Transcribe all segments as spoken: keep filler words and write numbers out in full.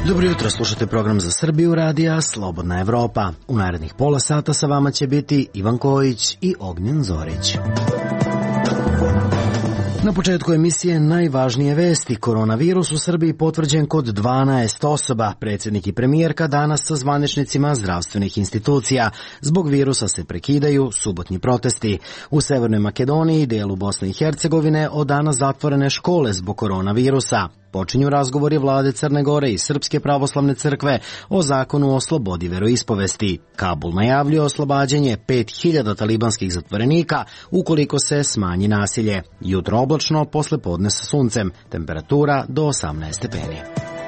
Dobro jutro, slušate program za Srbiju radija Slobodna Evropa. U narednih pola sata sa vama će biti Ivan Kojić i Ognjen Zorić. Na početku emisije najvažnije vesti. Koronavirus u Srbiji potvrđen kod dvanaest osoba. Predsjednik i premijerka danas sa zvaničnicima zdravstvenih institucija. Zbog virusa se prekidaju subotnji protesti. U Severnoj Makedoniji i delu Bosne i Hercegovine od danas zatvorene škole zbog koronavirusa. Počinju razgovori vlade Crne Gore i Srpske pravoslavne crkve o zakonu o slobodi veroispovesti. Kabul najavljuje oslobađanje pet hiljada talibanskih zatvorenika ukoliko se smanji nasilje. Jutro oblačno, posle podne sa suncem. Temperatura do osamnaest stepeni.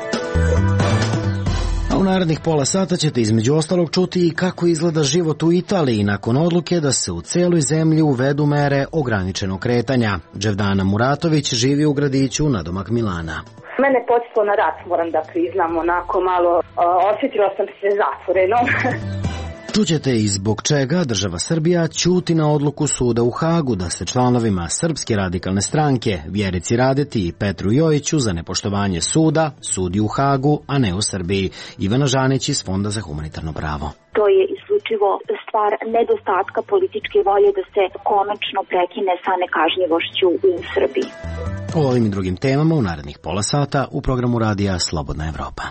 A u narednih pola sata ćete između ostalog čuti i kako izgleda život u Italiji nakon odluke da se u celoj zemlji uvedu mere ograničenog kretanja. Dževdana Muratović živi u gradiću nadomak Milana. Mene počelo na rat, moram da priznam, onako malo osjetila sam se zatvoreno. Čućete i zbog čega država Srbija ćuti na odluku suda u Hagu da se članovima Srpske radikalne stranke Vjerici Radeti i Petru Jojiću za nepoštovanje suda sudi u Hagu, a ne u Srbiji. Ivana Žanić iz Fonda za humanitarno pravo. To je isključivo stvar nedostatka političke volje da se konačno prekine sa nekažnjivošću u Srbiji. O ovim i drugim temama u narednih pola sata u programu radija Slobodna Evropa.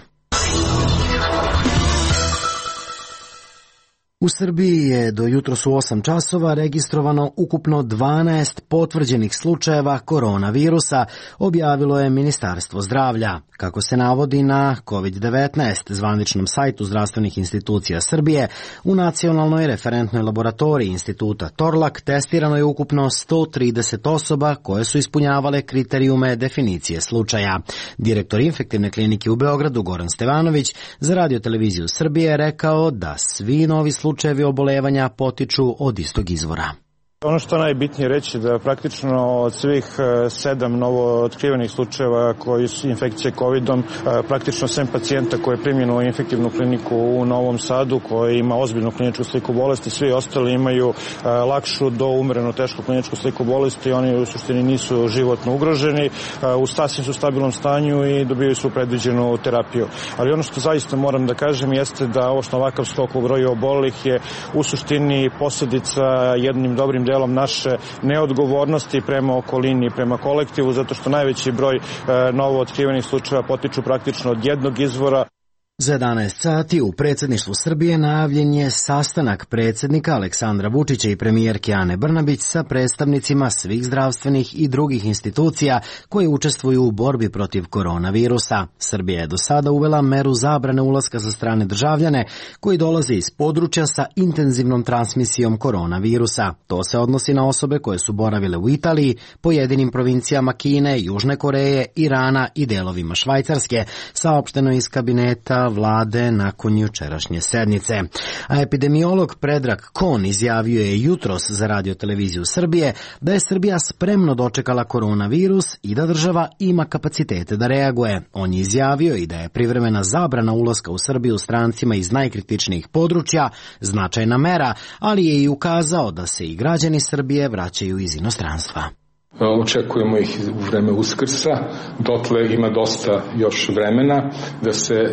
U Srbiji je do jutros u osam časova registrovano ukupno dvanaest potvrđenih slučajeva koronavirusa, objavilo je Ministarstvo zdravlja. Kako se navodi na kovid devetnaest zvaničnom sajtu zdravstvenih institucija Srbije, u nacionalnoj referentnoj laboratoriji instituta Torlak testirano je ukupno sto trideset osoba koje su ispunjavale kriterijume definicije slučaja. Direktor infektivne klinike u Beogradu Goran Stevanović za Radio televiziju Srbije je rekao da svi novi slučajevi obolevanja potiču od istog izvora. Ono što je najbitnije reći da praktično od svih sedam novo otkrivenih slučajeva koji su infekcije covidom, praktično sedam pacijenta koje je primljeno u infektivnu kliniku u Novom Sadu, koja ima ozbiljnu kliničku sliku bolesti, svi ostali imaju lakšu do umereno tešku kliničku sliku bolesti, oni u suštini nisu životno ugroženi, u sasvim su stabilnom stanju i dobiju su predviđenu terapiju. Ali ono što zaista moram da kažem jeste da ovo što ovakav skok u broju obolelih je u suštini posljedica jednim dobrim delom naše neodgovornosti prema okolini, prema kolektivu, zato što najveći broj e, novo otkrivenih slučajeva potiču praktično od jednog izvora. Za jedanaest sati u predsjedništvu Srbije najavljen je sastanak predsjednika Aleksandra Vučića i premijerke Ane Brnabić sa predstavnicima svih zdravstvenih i drugih institucija koje učestvuju u borbi protiv koronavirusa. Srbija je do sada uvela meru zabrane ulaska za strane državljane koji dolaze iz područja sa intenzivnom transmisijom koronavirusa. To se odnosi na osobe koje su boravile u Italiji, pojedinim provincijama Kine, Južne Koreje, Irana i delovima Švajcarske, saopšteno iz kabineta vlade nakon jučerašnje sednice. A epidemiolog Predrag Kon izjavio je jutros za Radio televiziju Srbije da je Srbija spremno dočekala koronavirus i da država ima kapacitete da reaguje. On je izjavio i da je privremena zabrana ulaska u Srbiju strancima iz najkritičnijih područja značajna mera, ali je i ukazao da se i građani Srbije vraćaju iz inostranstva. Očekujemo ih u vreme Uskrsa, dotle ima dosta još vremena da se e,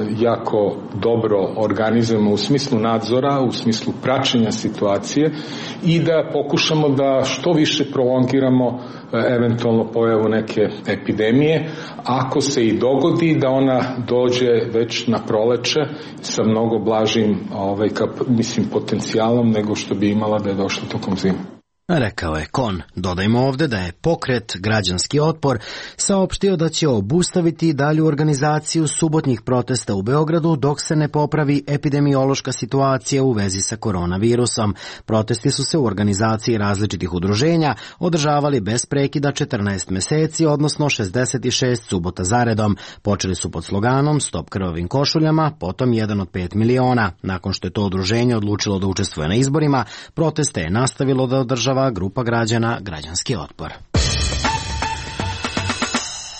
jako dobro organizujemo u smislu nadzora, u smislu praćenja situacije i da pokušamo da što više prolongiramo e, eventualno pojavu neke epidemije, ako se i dogodi da ona dođe već na proleće sa mnogo blažim ovaj, kap, mislim, potencijalom nego što bi imala da je došla tokom zime. Rekao je Kon. Dodajmo ovde da je pokret Građanski otpor saopštio da će obustaviti dalju organizaciju subotnjih protesta u Beogradu dok se ne popravi epidemiološka situacija u vezi sa koronavirusom. Protesti su se u organizaciji različitih udruženja održavali bez prekida četrnaest meseci, odnosno šezdeset šest subota zaredom. Počeli su pod sloganom Stop krvavim košuljama, potom jedan od pet miliona. Nakon što je to udruženje odlučilo da učestvuje na izborima, proteste je nastavilo da održava grupa građana Građanski otpor.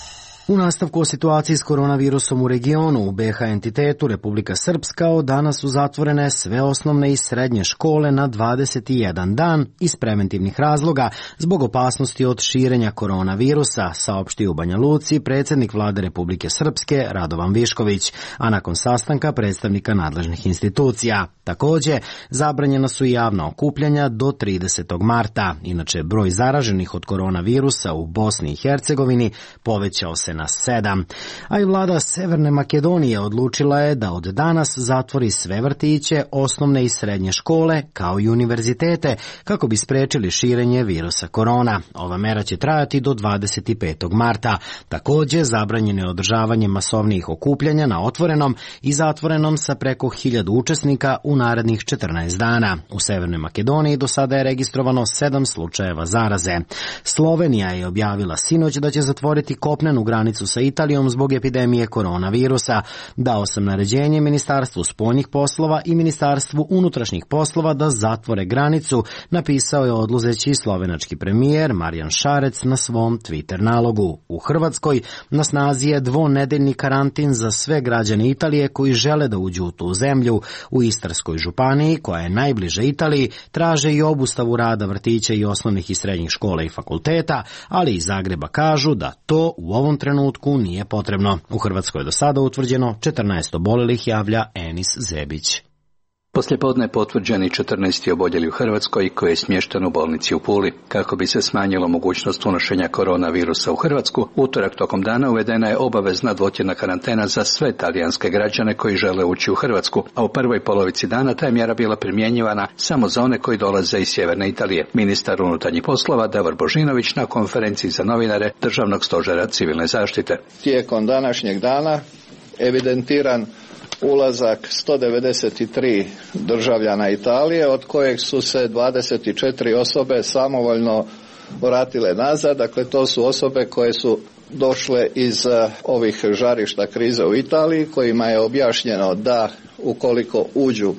U nastavku o situaciji s koronavirusom u regionu, u be ha entitetu Republika Srpska od danas su zatvorene sve osnovne i srednje škole na dvadeset jedan dan iz preventivnih razloga zbog opasnosti od širenja koronavirusa, saopštio u Banja Luci predsjednik vlade Republike Srpske Radovan Višković, a nakon sastanka predstavnika nadležnih institucija. Također, zabranjena su i javna okupljanja do tridesetog marta. Inače, broj zaraženih od koronavirusa u Bosni i Hercegovini povećao se na sedam. A i vlada Severne Makedonije odlučila je da od danas zatvori sve vrtiće, osnovne i srednje škole, kao i univerzitete, kako bi sprečili širenje virusa korona. Ova mera će trajati do dvadeset petog marta. Također, zabranjeno je održavanje masovnijih okupljanja na otvorenom i zatvorenom sa preko hiljadu učesnika u narednih četrnaest dana. U Severnoj Makedoniji do sada je registrovano sedam slučajeva zaraze. Slovenija je objavila sinoć da će zatvoriti kopnenu granicu sa Italijom zbog epidemije koronavirusa. Dao sam naređenje Ministarstvu spoljnih poslova i Ministarstvu unutrašnjih poslova da zatvore granicu, napisao je odluzeći slovenački premijer Marijan Šarec na svom Twitter nalogu. U Hrvatskoj na snazi je dvonedeljni karantin za sve građane Italije koji žele da uđu u tu zemlju. U Istarskoj županiji, koja je najbliže Italiji, traže i obustavu rada vrtića i osnovnih i srednjih škola i fakulteta, ali iz Zagreba kažu da to u ovom trenutku nije potrebno. U Hrvatskoj je do sada utvrđeno četrnaest oboljelih, javlja Enis Zebić. Poslijepodne potvrđeni četrnaesti oboljeli u Hrvatskoj koji je smješten u bolnici u Puli. Kako bi se smanjilo mogućnost unošenja koronavirusa u Hrvatsku, utorak tokom dana uvedena je obavezna dvotjedna karantena za sve talijanske građane koji žele ući u Hrvatsku, a u prvoj polovici dana ta je mjera bila primjenjivana samo za one koji dolaze iz sjeverne Italije. Ministar unutarnjih poslova Davor Božinović na konferenciji za novinare Državnog stožera civilne zaštite. Tijekom današnjeg dana evidentiran ulazak sto devedeset tri državljana Italije, od kojeg su se dvadeset četiri osobe samovoljno vratile nazad. Dakle, to su osobe koje su došle iz ovih žarišta krize u Italiji, kojima je objašnjeno da ukoliko uđu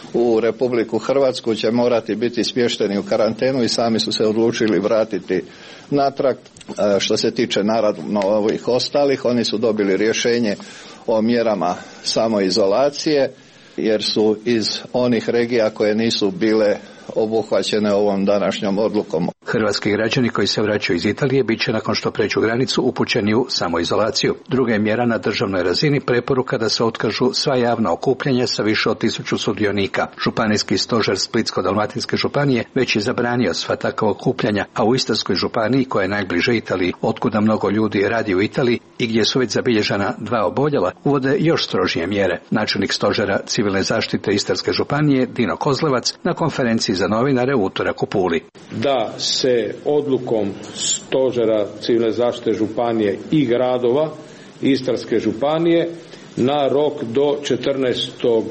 u Republiku Hrvatsku će morati biti smješteni u karantenu i sami su se odlučili vratiti natrag. Što se tiče naravno ovih ostalih, oni su dobili rješenje o mjerama samoizolacije jer su iz onih regija koje nisu bile obuhvaćene ovom današnjom odlukom. Hrvatski građani koji se vraćaju iz Italije bit će nakon što pređu granicu upućeni u samoizolaciju. Druga je mjera na državnoj razini preporuka da se otkažu sva javna okupljanja sa više od tisuću sudionika. Županijski stožer Splitsko-dalmatinske županije već je zabranio sva takva okupljanja, a u Istarskoj županiji, koja je najbliže Italiji, otkuda mnogo ljudi radi u Italiji i gdje su već zabilježena dva oboljela, uvode još strožije mjere. Načelnik stožera civilne zaštite Istarske županije Dino Kozlevac na konferenciji za novinare u utorak u Puli. Da se odlukom stožera civilne zaštite županije i gradova Istarske županije na rok do četrnaestog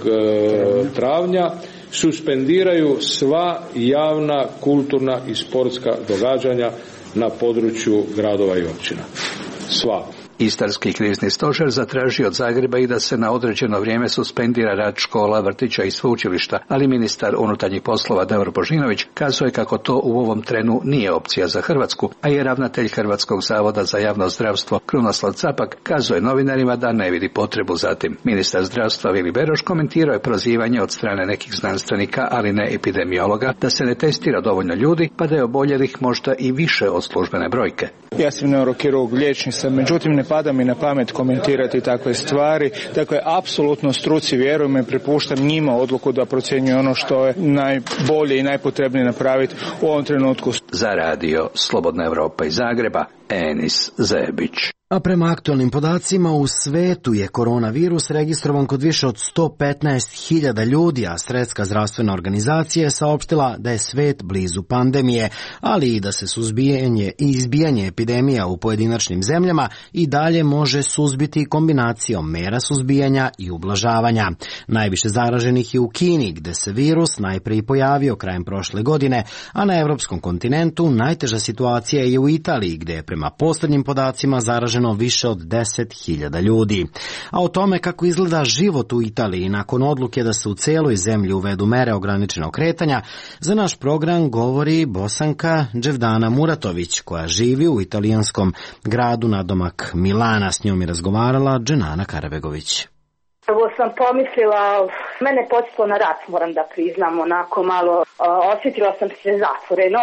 travnja suspendiraju sva javna, kulturna i sportska događanja na području gradova i općina. Sva. Istarski krizni stožer zatražio od Zagreba i da se na određeno vrijeme suspendira rad škola, vrtića i sveučilišta, ali ministar unutarnjih poslova Davor Božinović kazuje kako to u ovom trenu nije opcija za Hrvatsku, a i ravnatelj Hrvatskog zavoda za javno zdravstvo Krunoslav Capak kazuje novinarima da ne vidi potrebu za tim. Ministar zdravstva Vili Beroš komentirao je prozivanje od strane nekih znanstvenika, ali ne epidemiologa, da se ne testira dovoljno ljudi, pa da je oboljelih možda i više od službene brojke. Ja sam neurokirurg, liječnik sam, međutim ne pada mi na pamet komentirati takve stvari. Dakle, apsolutno struci vjerujem i prepuštam njima odluku da procjenjuju ono što je najbolje i najpotrebnije napraviti u ovom trenutku. Za radio Slobodna Europa iz Zagreba, Enis Zebić. A prema aktualnim podacima u svetu je koronavirus registrovan kod više od sto petnaest hiljada ljudi, a Svjetska zdravstvena organizacija je saopštila da je svet blizu pandemije, ali i da se suzbijanje i izbijanje epidemija u pojedinačnim zemljama i dalje može suzbiti kombinacijom mera suzbijanja i ublažavanja. Najviše zaraženih je u Kini, gde se virus najprije pojavio krajem prošle godine, a na evropskom kontinentu najteža situacija je u Italiji, gde je prema posljednjim podacima zaražen zaraženo više od deset hiljada ljudi. A o tome kako izgleda život u Italiji nakon odluke da se u celoj zemlji uvedu mere ograničenog kretanja, za naš program govori Bosanka Đevdana Muratović, koja živi u italijanskom gradu nadomak Milana. S njom je razgovarala Dženana Karabegović. Prvo sam pomislila, mene podsjetilo na rat, moram da priznam, onako malo osjetila sam se zatvoreno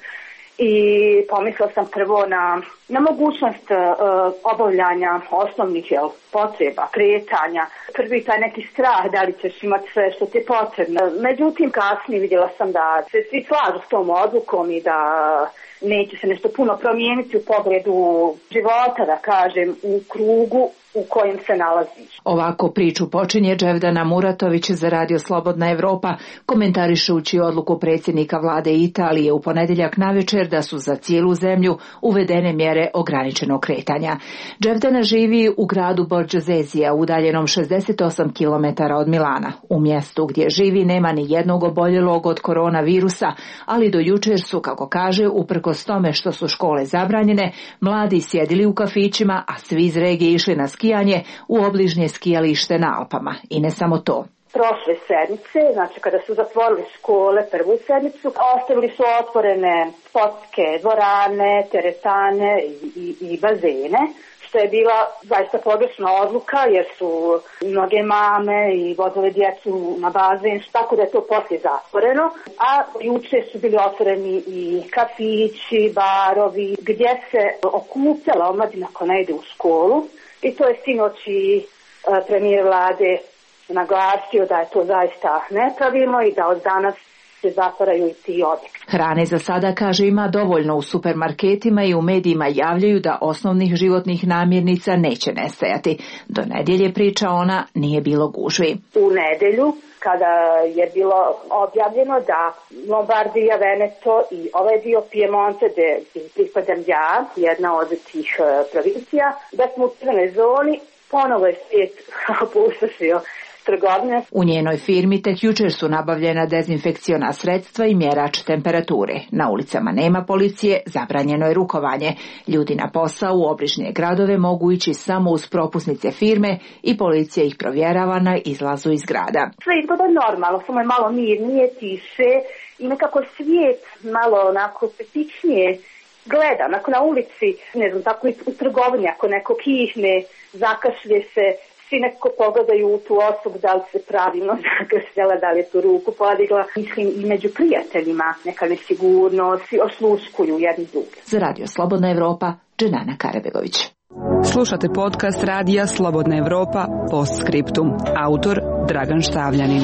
i pomislila sam prvo na, na mogućnost uh, obavljanja osnovnih jel, potreba, kretanja. Prvi taj neki strah da li ćeš imati sve što ti je potrebno. Međutim, kasnije vidjela sam da se svi slažu s tom odlukom i da neće se nešto puno promijeniti u pogledu života, da kažem, u krugu u kojem se nalaziš. Ovako priču počinje Đevdana Muratović za Radio Slobodna Evropa, komentarišući odluku predsjednika vlade Italije u ponedjeljak navečer da su za cijelu zemlju uvedene mjere ograničenog kretanja. Đevdana živi u gradu Borđozezija, udaljenom šezdeset osam kilometara od Milana. U mjestu gdje živi nema ni jednog oboljelog od koronavirusa, ali do jučer su, kako kaže, uprkos tome što su škole zabranjene, mladi sjedili u kafićima, a svi iz regije išli na skijanje u obližnje skijalište na Alpama. I ne samo to. Prošle sedmice, znači kada su zatvorili škole prvu sedmicu, ostavili su otvorene sportske dvorane, teretane i, i, i bazene, što je bila zaista pogrešna odluka jer su mnoge mame i vodile djecu na bazen, tako da je to poslije zatvoreno. A juče su bili otvoreni i kafići, barovi, gdje se okupljala omladina koja ne ide u školu. I to je sinoć i premijer vlade naglasio da je to zaista nepravilno i da od danas se zatvaraju i ti objekti. Hrane za sada, kaže, ima dovoljno u supermarketima i u medijima javljaju da osnovnih životnih namirnica neće nestajati. Do nedjelje, priča ona, nije bilo gužvi. U nedjelju, kada je bilo objavljeno da Lombardija, Veneto i ovaj dio Piemonte, gdje pripadam ja, jedna od tih provincija, da smo u crvenoj zoni, ponovo je svijet opustošio trgovine. U njenoj firmi tek jučer su nabavljena dezinfekciona sredstva i mjerač temperature. Na ulicama nema policije, zabranjeno je rukovanje. Ljudi na posao u obližnje gradove mogu ići samo uz propusnice firme i policija ih provjerava na izlazu iz grada. Sve izgleda normalno, samo je malo mirnije, tiše i nekako svijet malo onako petičnije gleda. Onako na ulici, ne znam, tako i u trgovini, ako neko kihne, zakašlje se, svi nekako pogledaju u tu osobu da li se pravilno zakašljala, da li je tu ruku podigla. Mislim i među prijateljima neka nesigurnost, svi osluškuju jedni druge. Za Radio Slobodna Evropa, Dženana Karabegović. Slušate podcast Radija Slobodna Evropa, Postscriptum. Autor Dragan Štavljanin.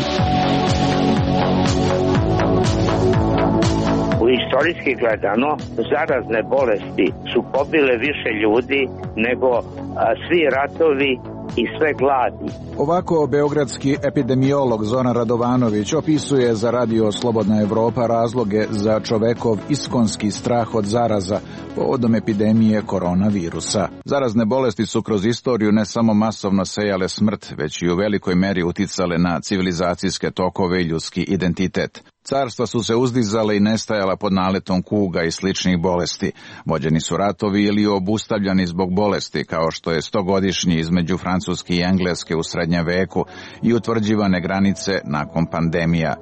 U istorijski gledano, zarazne bolesti su pobile više ljudi nego a, svi ratovi i sve gladi. Ovako beogradski epidemiolog Zoran Radovanović opisuje za Radio Slobodna Evropa razloge za čovekov iskonski strah od zaraza povodom epidemije koronavirusa. Zarazne bolesti su kroz istoriju ne samo masovno sejale smrt, već i u velikoj meri uticale na civilizacijske tokove i ljudski identitet. Carstva su se uzdizale i nestajala pod naletom kuga i sličnih bolesti. Vođeni su ratovi ili obustavljani zbog bolesti, kao što je stogodišnji između Francuske i Engleske u srednjem veku i utvrđivane granice nakon pandemija.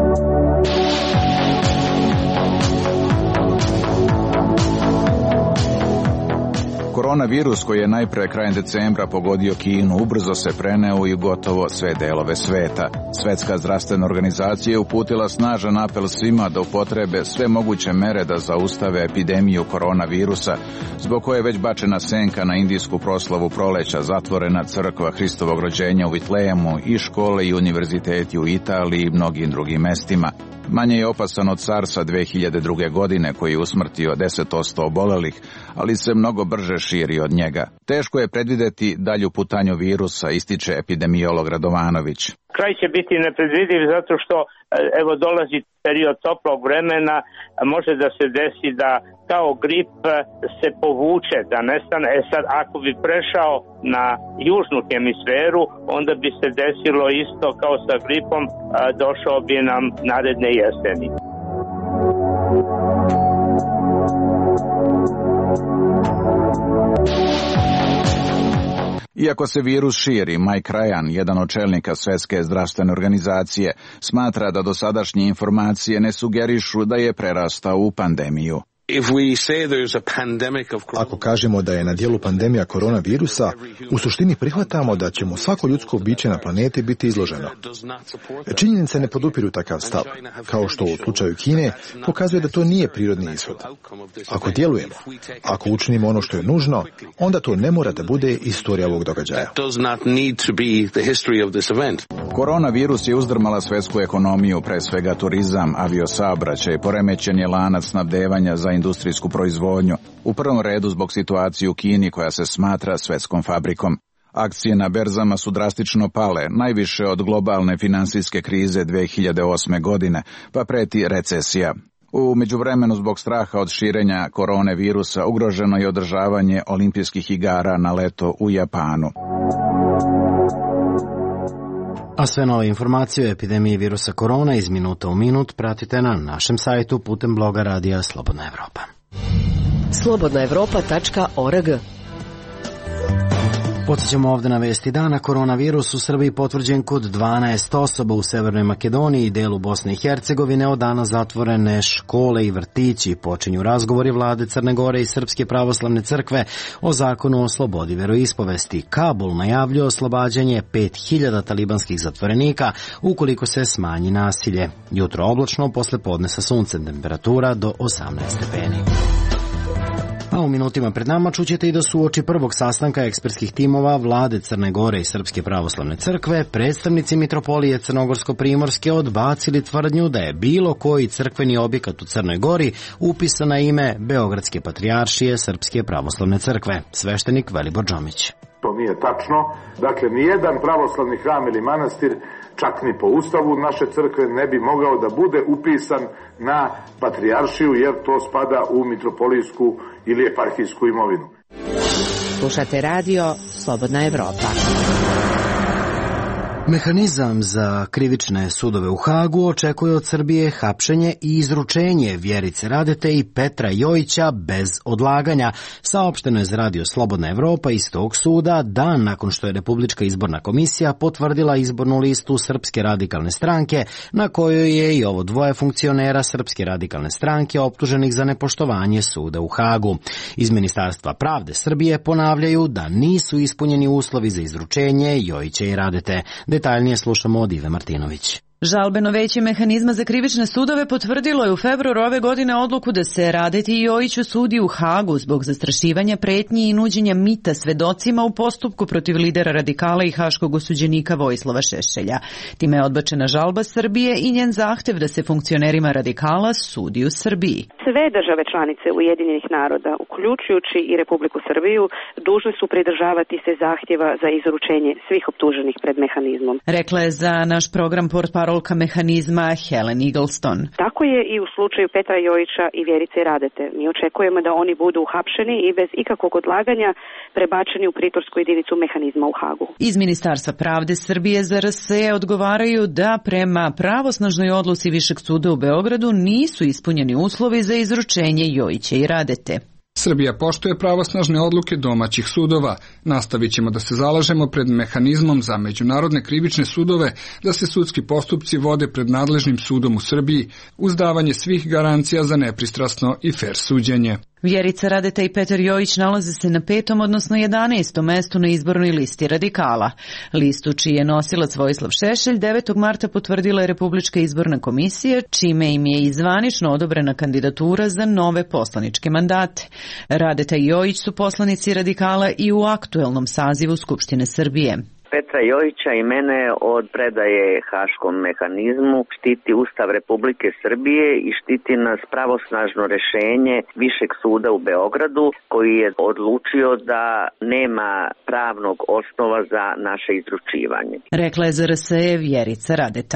Koronavirus, koji je najpre krajem decembra pogodio Kinu, ubrzo se preneo i gotovo sve delove sveta. Svetska zdravstvena organizacija je uputila snažan apel svima da upotrebe sve moguće mere da zaustave epidemiju koronavirusa, zbog koje je već bačena senka na indijsku proslavu proleća, zatvorena crkva Hristovog rođenja u Vitlejemu i škole i univerziteti u Italiji i mnogim drugim mestima. Manje je opasan od SARS-a dve hiljade druge. godine, koji je usmrtio deset posto obolelih, ali se mnogo brže širi od njega. Teško je predvideti dalju putanju virusa, ističe epidemiolog Radovanović. Kraj će biti nepredvidiv zato što evo dolazi period toplog vremena, može da se desi da kao grip se povuče, da nestane. E sad, ako bi prešao na južnu hemisferu, onda bi se desilo isto kao sa gripom, došao bi nam naredne jeseni. Iako se virus širi, Mike Ryan, jedan od čelnika Svetske zdravstvene organizacije, smatra da dosadašnje informacije ne sugerišu da je prerastao u pandemiju. Ako kažemo da je na dijelu pandemija koronavirusa, u suštini prihvatamo da će mu svako ljudsko biće na planeti biti izloženo. Činjenice ne podupiru takav stav, kao što u slučaju Kine pokazuje da to nije prirodni ishod. Ako djelujemo, ako učinimo ono što je nužno, onda to ne mora da bude istorija ovog događaja. Koronavirus je uzdrmala svetsku ekonomiju, pre svega turizam, aviosaobraćaj, poremećen je lanac snabdevanja za industrijsku proizvodnju, u prvom redu zbog situacije u Kini koja se smatra svetskom fabrikom. Akcije na berzama su drastično pale, najviše od globalne finansijske krize dve hiljade osme. godine, pa preti recesija. U međuvremenu zbog straha od širenja korone virusa ugroženo je održavanje olimpijskih igara na leto u Japanu. A sve nove informacije o epidemiji virusa korona iz minuta u minut pratite na našem sajtu putem bloga Radija Slobodna Evropa. slobodna evropa tačka org. Podsjećamo ovde na vesti dana. Koronavirus u Srbiji potvrđen kod dvanaest osoba u Severnoj Makedoniji i delu Bosne i Hercegovine. Od dana zatvorene škole i vrtići. Počinju razgovori vlade Crne Gore i Srpske pravoslavne crkve o zakonu o slobodi veroispovesti. Kabul najavljuje oslobađanje pet hiljada talibanskih zatvorenika ukoliko se smanji nasilje. Jutro oblačno, posle podne sa suncem, temperatura do osamnaest stepeni. A u minutima pred nama čućete i da su uoči prvog sastanka ekspertskih timova vlade Crne Gore i Srpske pravoslavne crkve predstavnici mitropolije Crnogorsko-Primorske odbacili tvrdnju da je bilo koji crkveni objekat u Crnoj Gori upisan na ime Beogradske patrijaršije Srpske pravoslavne crkve. Sveštenik Velibor Džomić. To nije tačno. Dakle, nijedan pravoslavni hram ili manastir, čak ni po ustavu naše crkve, ne bi mogao da bude upisan na patrijaršiju, jer to spada u mitropolijsku ili eparhijsku imovinu. Slušate radio Slobodna Evropa. Mehanizam za krivične sudove u Hagu očekuje od Srbije hapšenje i izručenje Vjerice Radete i Petra Jojića bez odlaganja. Saopšteno je za radio Slobodna Evropa iz tog suda dan nakon što je Republička izborna komisija potvrdila izbornu listu Srpske radikalne stranke, na kojoj je i ovo dvoje funkcionera Srpske radikalne stranke optuženih za nepoštovanje suda u Hagu. Iz Ministarstva pravde Srbije ponavljaju da nisu ispunjeni uslovi za izručenje Jojića i Radete. Detaljnije slušamo od Ive Martinović. Žalbeno veće mehanizma za krivične sudove potvrdilo je u februaru ove godine odluku da se Radeti i Jojiću sudi u Hagu zbog zastrašivanja, pretnji i nuđenja mita svedocima u postupku protiv lidera radikala i haškog osuđenika Vojislava Šešelja. Time je odbačena žalba Srbije i njen zahtev da se funkcionerima radikala sudi u Srbiji. Sve države članice Ujedinjenih naroda, uključujući i Republiku Srbiju, dužne su pridržavati se zahtjeva za izručenje svih optuženih pred mehanizmom. Rekla je za naš program portparolka mehanizma Helen Eagleston. Tako je i u slučaju Petra Jojića i Vjerice Radete. Mi očekujemo da oni budu uhapšeni i bez ikakvog odlaganja prebačeni u pritorsku jedinicu mehanizma u Hagu. Iz Ministarstva pravde Srbije za R S E odgovaraju da prema pravosnažnoj odluci Višeg suda u Beogradu nisu ispunjeni uslovi za izručenje Jojića i Radete. Srbija poštuje pravosnažne odluke domaćih sudova. Nastavit ćemo da se zalažemo pred mehanizmom za međunarodne krivične sudove da se sudski postupci vode pred nadležnim sudom u Srbiji uz davanje svih garancija za nepristrasno i fer suđenje. Vjerica Radeta i Petar Jojić nalaze se na petom, odnosno jedanaestom mestu na izbornoj listi radikala. Listu čiji je nosilac Vojislav Šešelj devetog marta potvrdila je Republička izborna komisija, čime im je i zvanično odobrena kandidatura za nove poslaničke mandate. Radeta i Jojić su poslanici radikala i u aktuelnom sazivu Skupštine Srbije. Petra Jojića i mene od predaje haškom mehanizmu štiti Ustav Republike Srbije i štiti nas pravosnažno rešenje Višeg suda u Beogradu koji je odlučio da nema pravnog osnova za naše izručivanje. Rekla je za R S E Vjerica Radeta.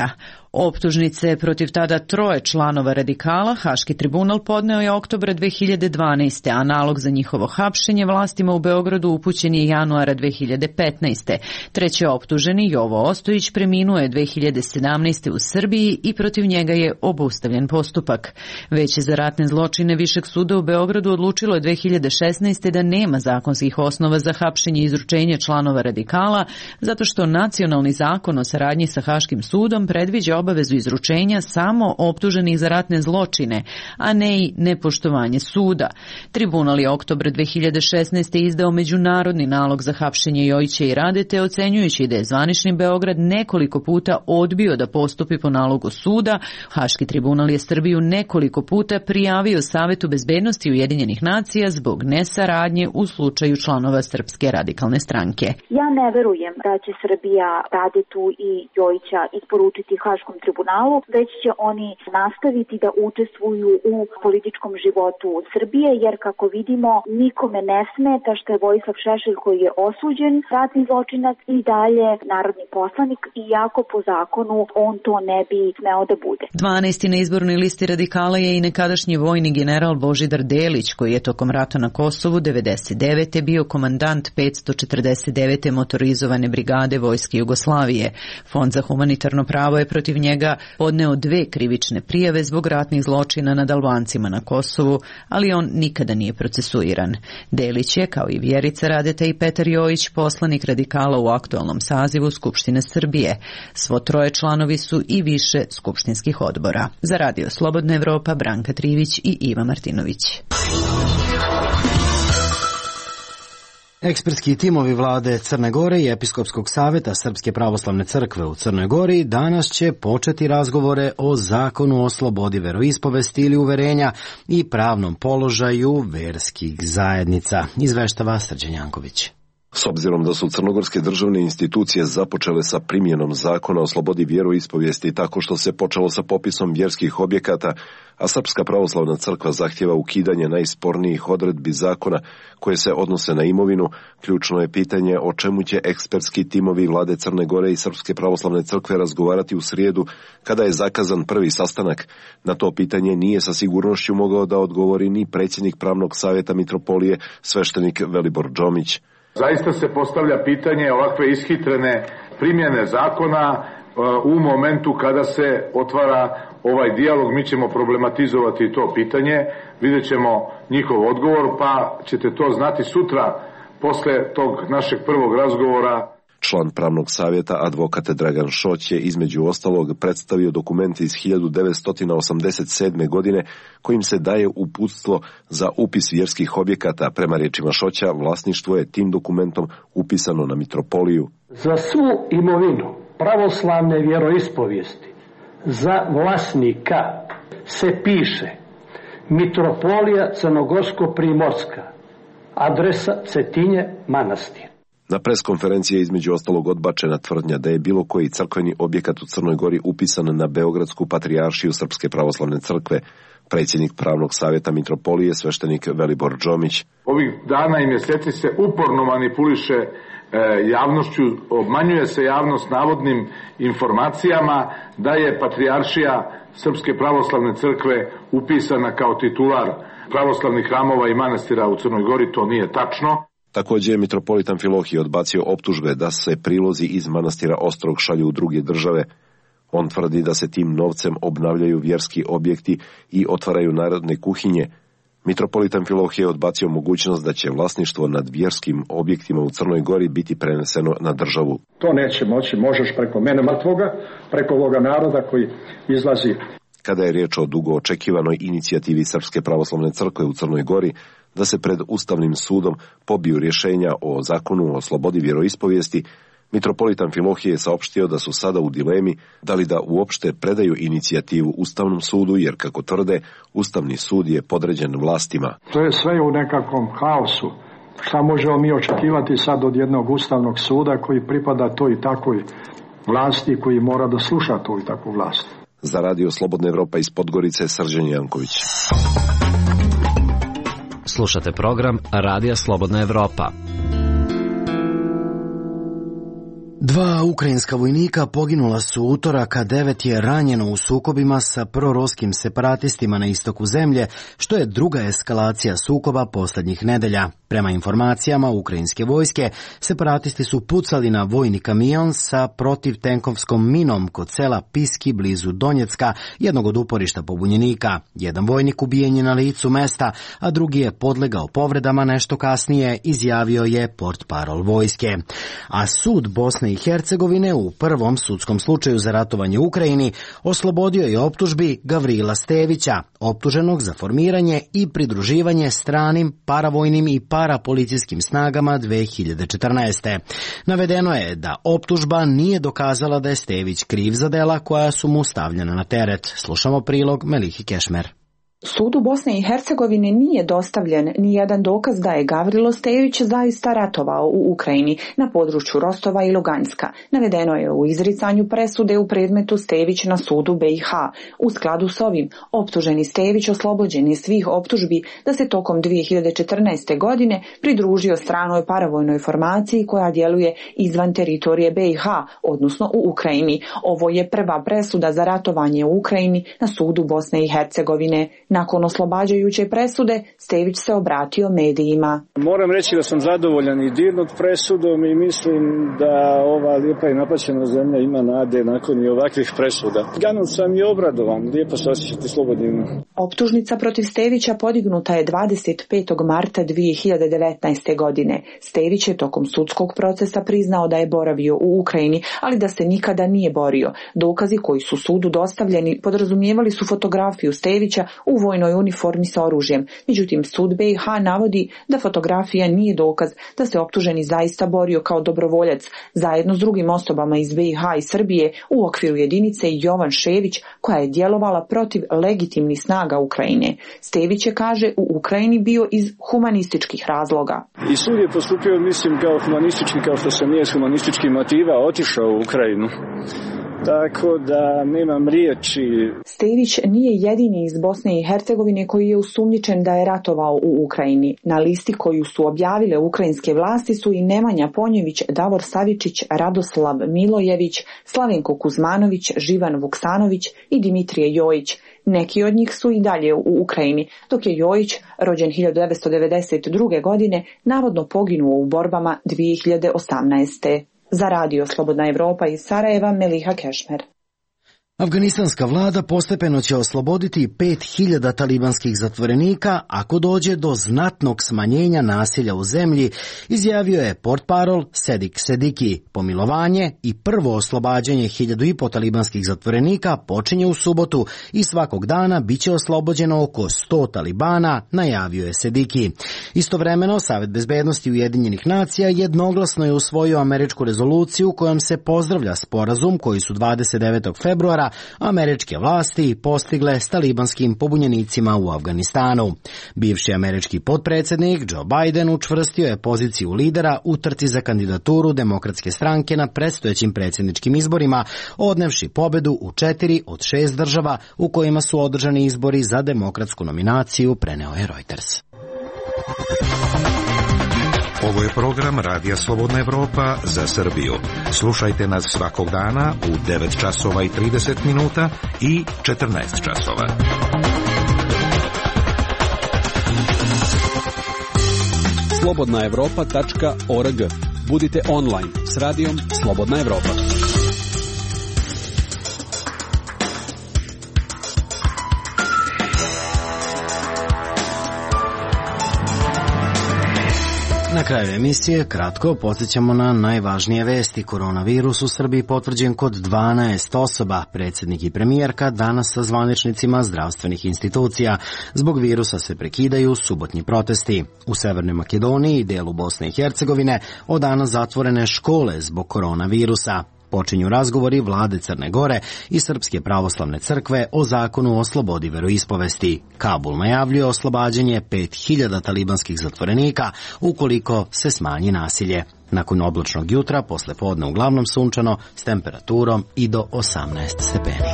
Optužnice protiv tada troje članova radikala Haški tribunal podneo je oktobra dve hiljade dvanaeste. a nalog za njihovo hapšenje vlastima u Beogradu upućen je januara dve hiljade petnaeste. Treći optuženi, Jovo Ostojić, preminuo je dve hiljade sedamnaeste. u Srbiji i protiv njega je obustavljen postupak. Veće za ratne zločine Višeg suda u Beogradu odlučilo je dve hiljade šesnaeste. da nema zakonskih osnova za hapšenje i izručenje članova radikala, zato što nacionalni zakon o saradnji sa Haškim sudom predviđa obavezu izručenja samo optuženih za ratne zločine, a ne i nepoštovanje suda. Tribunal je oktobra dve hiljade šesnaeste. izdao međunarodni nalog za hapšenje Jojića i Radete, ocenjujući da je zvanični Beograd nekoliko puta odbio da postupi po nalogu suda. Haški tribunal je Srbiju nekoliko puta prijavio Savetu bezbednosti Ujedinjenih nacija zbog nesaradnje u slučaju članova Srpske radikalne stranke. Ja ne verujem da će Srbija Radetu i Jojića isporučiti Haškom tribunalu, već će oni nastaviti da učestvuju u političkom životu Srbije, jer kako vidimo nikome ne smeta što je Vojislav Šešelj, koji je osuđen ratni zločinac, i dalje narodni poslanik, iako po zakonu on to ne bi smeo da bude. dvanaesti na izbornoj listi radikala je i nekadašnji vojni general Božidar Delić, koji je tokom rata na Kosovu devedeset devete. bio komandant petsto četrdeset devete motorizovane brigade Vojske Jugoslavije. Fond za humanitarno pravo je protiv njega podneo dve krivične prijave zbog ratnih zločina nad Albancima na Kosovu, ali on nikada nije procesuiran. Delić je, kao i Vjerica Radeta i Petar Jojić, poslanik radikala u aktualnom sazivu Skupštine Srbije. Svo troje članovi su i više skupštinskih odbora. Za Radio Slobodna Evropa, Branka Trivić i Iva Martinović. Ekspertski timovi vlade Crne Gore i Episkopskog saveta Srpske pravoslavne crkve u Crnoj Gori danas će početi razgovore o zakonu o slobodi veroispovesti ili uverenja i pravnom položaju verskih zajednica, izveštava Srđan Janković. S obzirom da su crnogorske državne institucije započele sa primjenom zakona o slobodi vjeroispovijesti tako što se počelo sa popisom vjerskih objekata, a Srpska pravoslavna crkva zahtjeva ukidanje najspornijih odredbi zakona koje se odnose na imovinu, ključno je pitanje o čemu će ekspertski timovi vlade Crne Gore i Srpske pravoslavne crkve razgovarati u srijedu, kada je zakazan prvi sastanak. Na to pitanje nije sa sigurnošću mogao da odgovori ni predsjednik pravnog savjeta mitropolije, sveštenik Velibor Džomić. Zaista se postavlja pitanje ovakve ishitrene primjene zakona u momentu kada se otvara ovaj dijalog. Mi ćemo problematizovati to pitanje, vidjet ćemo njihov odgovor, pa ćete to znati sutra posle tog našeg prvog razgovora. Član pravnog savjeta advokat Dragan Šoć je između ostalog predstavio dokument iz hiljadu devetsto osamdeset sedme. godine kojim se daje uputstvo za upis vjerskih objekata. Prema riječima Šoća, vlasništvo je tim dokumentom upisano na mitropoliju. Za svu imovinu pravoslavne vjeroispovijesti za vlasnika se piše Mitropolija Crnogorsko-Primorska, adresa Cetinje, manastir. Na preskonferenciji je između ostalog odbačena tvrdnja da je bilo koji crkveni objekat u Crnoj Gori upisan na Beogradsku patrijaršiju Srpske pravoslavne crkve. Predsjednik pravnog savjeta mitropolije, sveštenik Velibor Džomić. Ovih dana i mjeseci se uporno manipuliše e, javnošću, obmanjuje se javnost navodnim informacijama da je patrijaršija Srpske pravoslavne crkve upisana kao titular pravoslavnih hramova i manastira u Crnoj Gori. To nije tačno. Također je mitropolitan Amfilohije odbacio optužbe da se prilozi iz manastira Ostrog šalju u druge države. On tvrdi da se tim novcem obnavljaju vjerski objekti i otvaraju narodne kuhinje. Mitropolitan Amfilohije je odbacio mogućnost da će vlasništvo nad vjerskim objektima u Crnoj Gori biti preneseno na državu. To neće moći, možeš preko mene mrtvoga, preko ovoga naroda koji izlazi. Kada je riječ o dugo očekivanoj inicijativi Srpske pravoslavne crkve u Crnoj Gori da se pred Ustavnim sudom pobiju rješenja o zakonu o slobodi vjeroispovijesti, mitropolitan Amfilohije je saopštio da su sada u dilemi da li da uopšte predaju inicijativu Ustavnom sudu, jer kako tvrde, Ustavni sud je podređen vlastima. To je sve u nekakvom haosu. Šta možemo mi očekivati sad od jednog Ustavnog suda koji pripada toj takvoj vlasti, koji mora da sluša tu i takvu vlast? Za Radio Slobodna Evropa iz Podgorice, Srđan Janković. Slušate program Radija Slobodna Evropa. Dva ukrajinska vojnika poginula su utorak, a devet je ranjeno u sukobima sa proruskim separatistima na istoku zemlje, što je druga eskalacija sukoba posljednjih nedelja. Prema informacijama ukrajinske vojske, separatisti su pucali na vojni kamion sa protivtenkovskom minom kod sela Piski blizu Donjecka, jednog od uporišta pobunjenika. Jedan vojnik ubijen je na licu mesta, a drugi je podlegao povredama nešto kasnije, izjavio je portparol vojske. A sud Bosne i Hercegovine u prvom sudskom slučaju za ratovanje u Ukrajini oslobodio je optužbi Gavrila Stevića, optuženog za formiranje i pridruživanje stranim paravojnim i parapolicijskim snagama dve hiljade četrnaeste. Navedeno je da optužba nije dokazala da je Stević kriv za dela koja su mu stavljena na teret. Slušamo prilog Melihi Kešmer. Sudu Bosne i Hercegovine nije dostavljen ni jedan dokaz da je Gavrilo Stević zaista ratovao u Ukrajini na području Rostova i Luganska. Navedeno je u izricanju presude u predmetu Stević na sudu B i H. U skladu s ovim, optuženi Stević oslobođen je svih optužbi da se tokom dve hiljade četrnaeste. godine pridružio stranoj paravojnoj formaciji koja djeluje izvan teritorije B i H, odnosno u Ukrajini. Ovo je prva presuda za ratovanje u Ukrajini na sudu Bosne i Hercegovine. Nakon oslobađajuće presude, Stević se obratio medijima. Moram reći da sam zadovoljan i dirnut presudom i mislim da ova lijepa i napaćena zemlja ima nade nakon i ovakvih presuda. Ganut sam i obradovan, lijepo se osjećati slobodnim. Optužnica protiv Stevića podignuta je dvadeset petog marta dve hiljade devetnaeste. godine. Stević je tokom sudskog procesa priznao da je boravio u Ukrajini, ali da se nikada nije borio. Dokazi koji su sudu dostavljeni podrazumijevali su fotografiju Stevića u vojnoj uniformi sa oružjem. Međutim, sud B i H navodi da fotografija nije dokaz da se optuženi zaista borio kao dobrovoljac zajedno s drugim osobama iz B i H i Srbije u okviru jedinice Jovan Šević koja je djelovala protiv legitimnih snaga Ukrajine. Stević je, kaže, u Ukrajini bio iz humanističkih razloga. I sud je postupio, mislim, kao humanistički, kao što sam nije s humanističkih motiva otišao u Ukrajinu. Tako da nemam riječi. Stević nije jedini iz Bosne i Hercegovine koji je osumnjičen da je ratovao u Ukrajini. Na listi koju su objavile ukrajinske vlasti su i Nemanja Ponjević, Davor Savičić, Radoslav Milojević, Slavenko Kuzmanović, Živan Vuksanović i Dimitrije Jojić. Neki od njih su i dalje u Ukrajini, dok je Jojić, rođen hiljadu devetsto devedeset druge. godine, navodno poginuo u borbama dve hiljade osamnaeste. Za radio Slobodna Evropa iz Sarajeva, Meliha Kešmer. Afganistanska vlada postepeno će osloboditi pet hiljada talibanskih zatvorenika ako dođe do znatnog smanjenja nasilja u zemlji, izjavio je portparol Sedik Sediki. Pomilovanje i prvo oslobađanje hiljadu i po talibanskih zatvorenika počinje u subotu i svakog dana bit će oslobođeno oko sto talibana, najavio je Sediki. Istovremeno, Savet bezbednosti Ujedinjenih nacija jednoglasno je usvojio američku rezoluciju kojom se pozdravlja sporazum koji su dvadeset devetog februara američke vlasti postigle s talibanskim pobunjenicima u Afganistanu. Bivši američki potpredsjednik Joe Biden učvrstio je poziciju lidera u trci za kandidaturu Demokratske stranke na predstojećim predsjedničkim izborima, odnevši pobedu u četiri od šest država u kojima su održani izbori za demokratsku nominaciju, preneo je Reuters. Ovo je program Radija Slobodna Evropa za Srbiju. Slušajte nas svakog dana u devet časova i trideset minuta i četrnaest časova. slobodna evropa tačka org. Budite online s radijom Slobodna Evropa. Na kraju emisije kratko podsjećamo na najvažnije vesti. Koronavirus u Srbiji potvrđen kod dvanaest osoba. Predsjednik i premijerka danas sa zvaničnicima zdravstvenih institucija. Zbog virusa se prekidaju subotnji protesti. U Severnoj Makedoniji i delu Bosne i Hercegovine od danas zatvorene škole zbog koronavirusa. Počinju razgovori vlade Crne Gore i Srpske pravoslavne crkve o zakonu o slobodi veroispovesti. Kabul najavljuje oslobađanje pet hiljada talibanskih zatvorenika ukoliko se smanji nasilje. Nakon oblačnog jutra, posle podne uglavnom sunčano, s temperaturom i do osamnaest stepeni.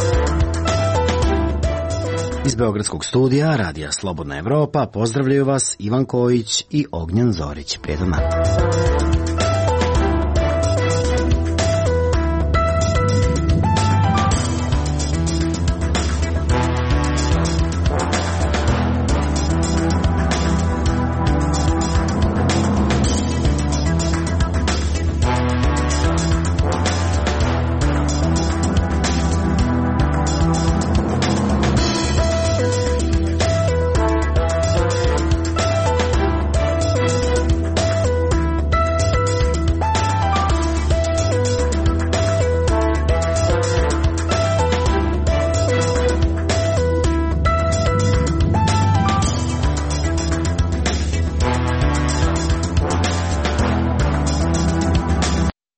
Iz Beogradskog studija Radija Slobodna Evropa pozdravljaju vas Ivan Kojić i Ognjen Zorić. Prijetan dan.